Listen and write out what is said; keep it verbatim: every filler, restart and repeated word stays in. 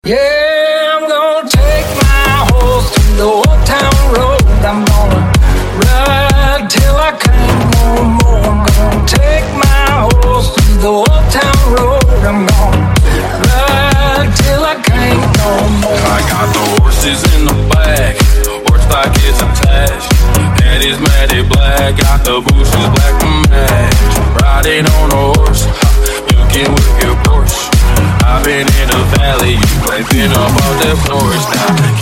Yeah, I'm gonna take my horse to the old town road. I'm gonna ride till I can't no more. I'm gonna take my horse to the old town road. I'm gonna ride till I can't no more. I got the horses in the back, horse stock is attached. Head is matted black, got the bushes black to match. Riding on a horse, you can whip your Porsche. I've been in the valley, you ain't been up on that forest now.